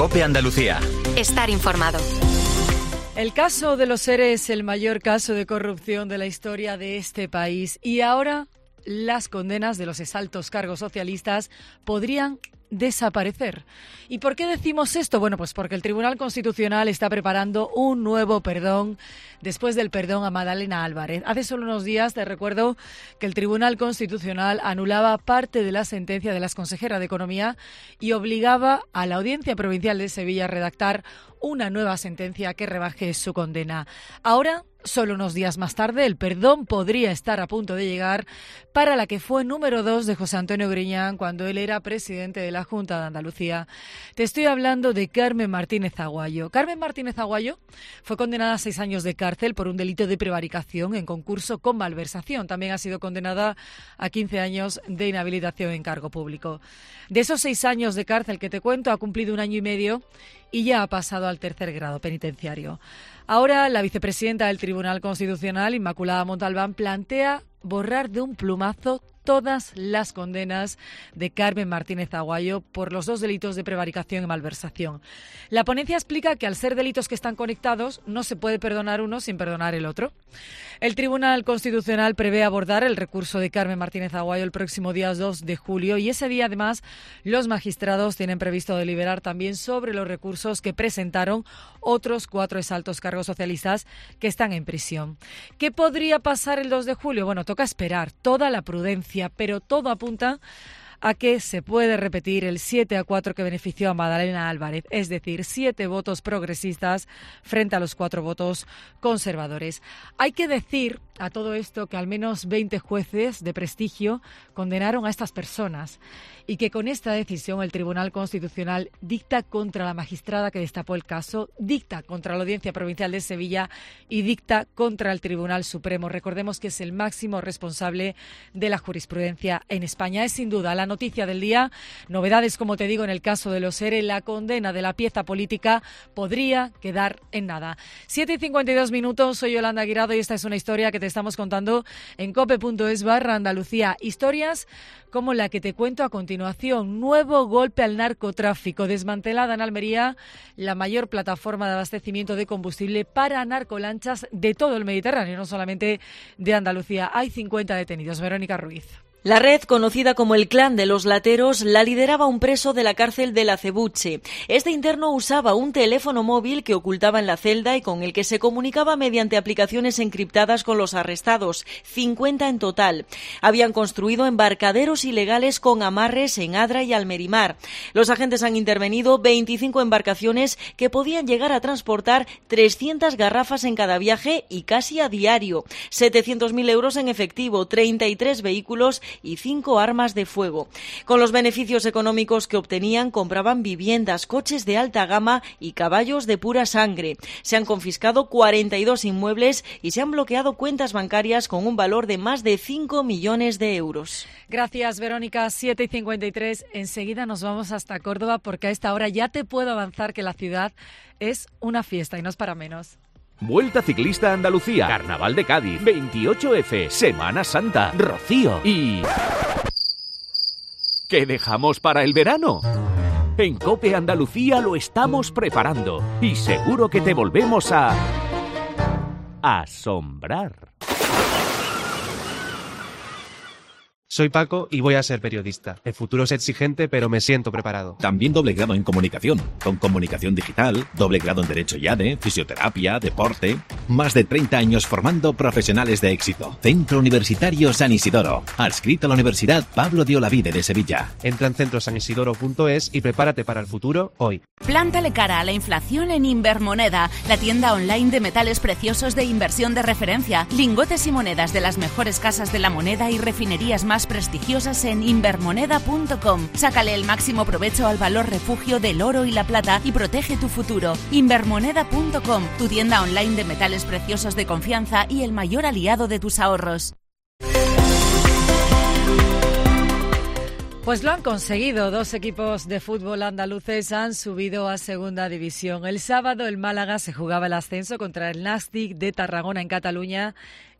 COPE Andalucía. Estar informado. El caso de los ERE es el mayor caso de corrupción de la historia de este país y ahora las condenas de los exaltos cargos socialistas podrían desaparecer. ¿Y por qué decimos esto? Bueno, pues porque el Tribunal Constitucional está preparando un nuevo perdón después del perdón a Madalena Álvarez. Hace solo unos días te recuerdo que el Tribunal Constitucional anulaba parte de la sentencia de la exconsejera de Economía y obligaba a la Audiencia Provincial de Sevilla a redactar una nueva sentencia que rebaje su condena. Ahora, solo unos días más tarde, el perdón podría estar a punto de llegar para la que fue número 2 de José Antonio Griñán cuando él era presidente de la Junta de Andalucía. Te estoy hablando de Carmen Martínez Aguayo. Carmen Martínez Aguayo fue condenada a 6 años de cárcel por un delito de prevaricación en concurso con malversación. También ha sido condenada a 15 años de inhabilitación en cargo público. De esos 6 años de cárcel que te cuento, ha cumplido 1 año y medio y ya ha pasado al 3er grado penitenciario. Ahora, la vicepresidenta del Tribunal Constitucional, Inmaculada Montalbán, plantea borrar de un plumazo todas las condenas de Carmen Martínez Aguayo por los 2 delitos de prevaricación y malversación. La ponencia explica que al ser delitos que están conectados, no se puede perdonar uno sin perdonar el otro. El Tribunal Constitucional prevé abordar el recurso de Carmen Martínez Aguayo el próximo día 2 de julio y ese día, además, los magistrados tienen previsto deliberar también sobre los recursos que presentaron otros 4 exaltos cargos socialistas que están en prisión. ¿Qué podría pasar el 2 de julio? Bueno, toca esperar toda la prudencia, pero todo apunta a que se puede repetir el 7-4 que benefició a Madalena Álvarez, es decir, 7 votos progresistas frente a los 4 votos conservadores. Hay que decir a todo esto que al menos 20 jueces de prestigio condenaron a estas personas y que con esta decisión el Tribunal Constitucional dicta contra la magistrada que destapó el caso, dicta contra la Audiencia Provincial de Sevilla y dicta contra el Tribunal Supremo. Recordemos que es el máximo responsable de la jurisprudencia en España. Es sin duda la noticia del día. Novedades, como te digo, en el caso de los ERE, la condena de la pieza política podría quedar en nada. 7:52, soy Yolanda Guirado y esta es una historia que te estamos contando en cope.es/Andalucía. Historias como la que te cuento a continuación. Nuevo golpe al narcotráfico. Desmantelada en Almería la mayor plataforma de abastecimiento de combustible para narcolanchas de todo el Mediterráneo, no solamente de Andalucía. Hay 50 detenidos. Verónica Ruiz. La red, conocida como el Clan de los Lateros, la lideraba un preso de la cárcel de La Acebuche. Este interno usaba un teléfono móvil que ocultaba en la celda y con el que se comunicaba mediante aplicaciones encriptadas con los arrestados, 50 en total. Habían construido embarcaderos ilegales con amarres en Adra y Almerimar. Los agentes han intervenido 25 embarcaciones que podían llegar a transportar 300 garrafas en cada viaje y casi a diario. 700.000 euros en efectivo, 33 vehículos y 5 armas de fuego. Con los beneficios económicos que obtenían, compraban viviendas, coches de alta gama y caballos de pura sangre. Se han confiscado 42 inmuebles y se han bloqueado cuentas bancarias con un valor de más de 5 millones de euros. Gracias, Verónica. 7:53. Enseguida nos vamos hasta Córdoba porque a esta hora ya te puedo avanzar que la ciudad es una fiesta y no es para menos. Vuelta Ciclista a Andalucía, Carnaval de Cádiz, 28F, Semana Santa, Rocío y... ¿qué dejamos para el verano? En COPE Andalucía lo estamos preparando y seguro que te volvemos a... asombrar. Soy Paco y voy a ser periodista. El futuro es exigente, pero me siento preparado. También doble grado en comunicación, con comunicación digital, doble grado en Derecho y ADE, fisioterapia, deporte... Más de 30 años formando profesionales de éxito. Centro Universitario San Isidoro. Adscrito a la Universidad Pablo de Olavide de Sevilla. Entra en centrosanisidoro.es y prepárate para el futuro hoy. Plántale cara a la inflación en Invermoneda, la tienda online de metales preciosos de inversión de referencia. Lingotes y monedas de las mejores casas de la moneda y refinerías más prestigiosas en invermoneda.com. Sácale el máximo provecho al valor refugio del oro y la plata y protege tu futuro. Invermoneda.com, tu tienda online de metales preciosos de confianza y el mayor aliado de tus ahorros. Pues lo han conseguido. 2 equipos de fútbol andaluces han subido a segunda división. El sábado el Málaga se jugaba el ascenso contra el Nàstic de Tarragona en Cataluña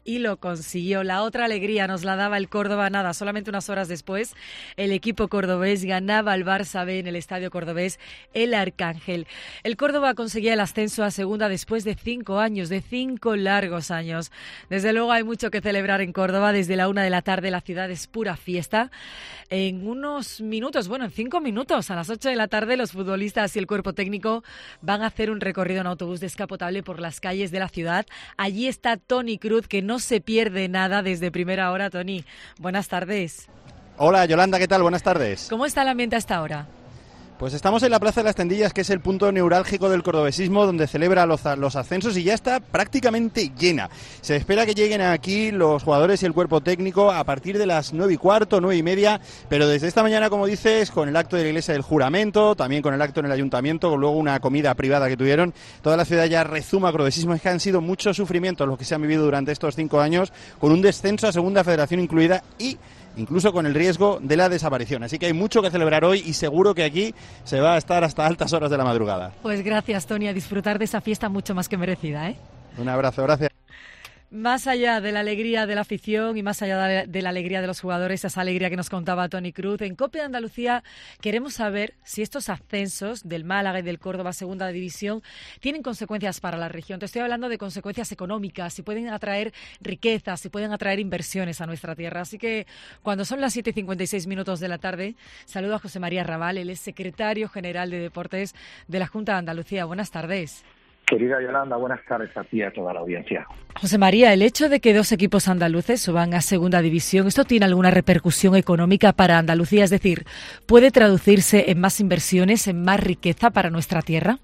y lo consiguió. La otra alegría nos la daba el Córdoba, nada, solamente unas horas después, el equipo cordobés ganaba al Barça B en el estadio cordobés El Arcángel. El Córdoba conseguía el ascenso a segunda después de 5 años, de 5 largos años. Desde luego hay mucho que celebrar en Córdoba. Desde la 1 de la tarde la ciudad es pura fiesta. En unos minutos, en 5 minutos, a las 8 de la tarde, los futbolistas y el cuerpo técnico van a hacer un recorrido en autobús descapotable por las calles de la ciudad. Allí está Toni Cruz, que no se pierde nada desde primera hora. Toni, buenas tardes. Hola Yolanda, ¿qué tal? Buenas tardes. ¿Cómo está el ambiente a esta hora? Pues estamos en la Plaza de las Tendillas, que es el punto neurálgico del cordobesismo, donde celebra los ascensos, y ya está prácticamente llena. Se espera que lleguen aquí los jugadores y el cuerpo técnico a partir de las 9:15, 9:30, pero desde esta mañana, como dices, con el acto de la Iglesia del Juramento, también con el acto en el Ayuntamiento, con luego una comida privada que tuvieron, toda la ciudad ya rezuma cordobesismo. Es que han sido muchos sufrimientos los que se han vivido durante estos 5 años, con un descenso a Segunda Federación incluida y incluso con el riesgo de la desaparición. Así que hay mucho que celebrar hoy y seguro que aquí se va a estar hasta altas horas de la madrugada. Pues gracias, Toni, a disfrutar de esa fiesta mucho más que merecida, ¿eh? Un abrazo, gracias. Más allá de la alegría de la afición y más allá de la alegría de los jugadores, esa alegría que nos contaba Toni Cruz, en COPE de Andalucía queremos saber si estos ascensos del Málaga y del Córdoba a Segunda División tienen consecuencias para la región. Te estoy hablando de consecuencias económicas, si pueden atraer riquezas, si pueden atraer inversiones a nuestra tierra. Así que cuando son las 7:56 de la tarde, saludo a José María Raval, él es secretario general de Deportes de la Junta de Andalucía. Buenas tardes. Querida Yolanda, buenas tardes a ti y a toda la audiencia. José María, el hecho de que 2 equipos andaluces suban a Segunda División, ¿esto tiene alguna repercusión económica para Andalucía? Es decir, ¿puede traducirse en más inversiones, en más riqueza para nuestra tierra?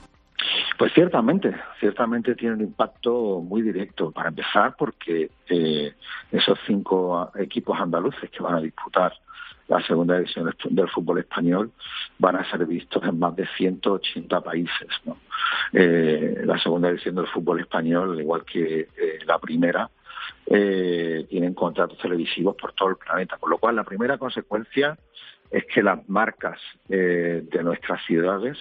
Pues ciertamente tiene un impacto muy directo. Para empezar, porque esos 5 equipos andaluces que van a disputar la Segunda División del fútbol español van a ser vistos en más de 180 países, ¿no? La Segunda División del fútbol español, al igual que la primera, tienen contratos televisivos por todo el planeta, con lo cual la primera consecuencia es que las marcas de nuestras ciudades,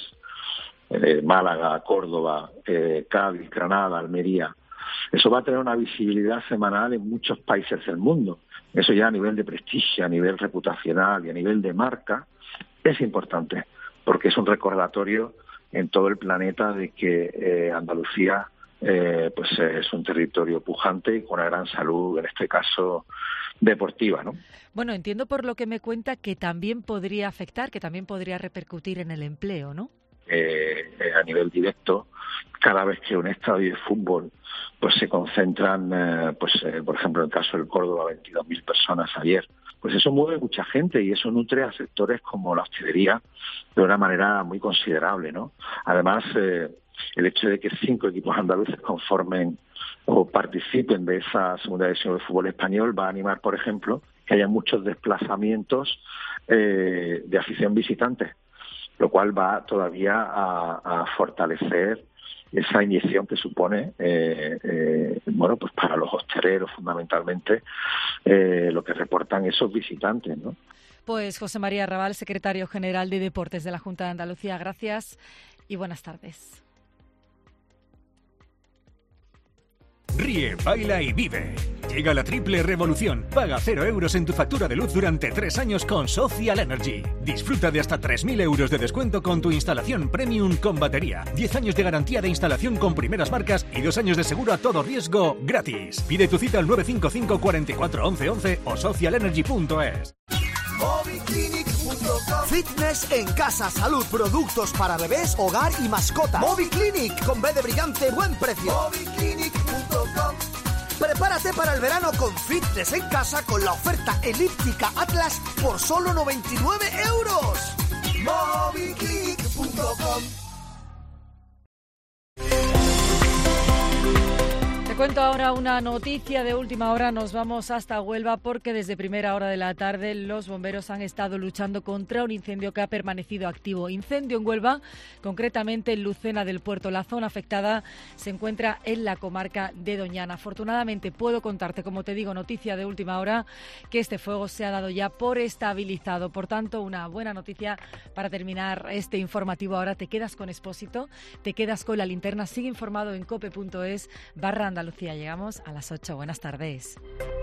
Málaga, Córdoba, Cádiz, Granada, Almería, eso va a tener una visibilidad semanal en muchos países del mundo. Eso ya a nivel de prestigio, a nivel reputacional y a nivel de marca es importante, porque es un recordatorio en todo el planeta de que Andalucía pues es un territorio pujante y con una gran salud, en este caso deportiva, ¿no? Bueno, entiendo por lo que me cuenta que también podría afectar, que también podría repercutir en el empleo, ¿no? A nivel directo, cada vez que un estadio de fútbol pues se concentran, por ejemplo, en el caso del Córdoba, 22.000 personas ayer, pues eso mueve mucha gente y eso nutre a sectores como la hostelería de una manera muy considerable, ¿no? Además, el hecho de que 5 equipos andaluces conformen o participen de esa Segunda División del fútbol español va a animar, por ejemplo, que haya muchos desplazamientos de afición visitante, lo cual va todavía a fortalecer esa inyección que supone, pues para los hosteleros fundamentalmente, lo que reportan esos visitantes, ¿no? Pues José María Raval, secretario general de Deportes de la Junta de Andalucía, gracias y buenas tardes. Ríe, baila y vive. Llega la triple revolución. Paga 0 euros en tu factura de luz durante 3 años con Social Energy. Disfruta de hasta 3.000 euros de descuento con tu instalación premium con batería. 10 años de garantía de instalación con primeras marcas y 2 años de seguro a todo riesgo gratis. Pide tu cita al 955 44 11 11 o socialenergy.es. Moviclinic.com. Fitness en casa, salud, productos para bebés, hogar y mascota. Moviclinic, con B de brillante, buen precio. Moviclinic.com. Prepárate para el verano con fitness en casa con la oferta elíptica Atlas por solo 99 euros. Moviclinic.com. Te cuento ahora una noticia de última hora. Nos vamos hasta Huelva porque desde primera hora de la tarde los bomberos han estado luchando contra un incendio que ha permanecido activo. Incendio en Huelva, concretamente en Lucena del Puerto. La zona afectada se encuentra en la comarca de Doñana. Afortunadamente puedo contarte, como te digo, noticia de última hora, que este fuego se ha dado ya por estabilizado. Por tanto, una buena noticia para terminar este informativo. Ahora te quedas con Expósito, te quedas con la linterna. Sigue informado en cope.es/Andalucía. Andalucía. Llegamos a las 8. Buenas tardes.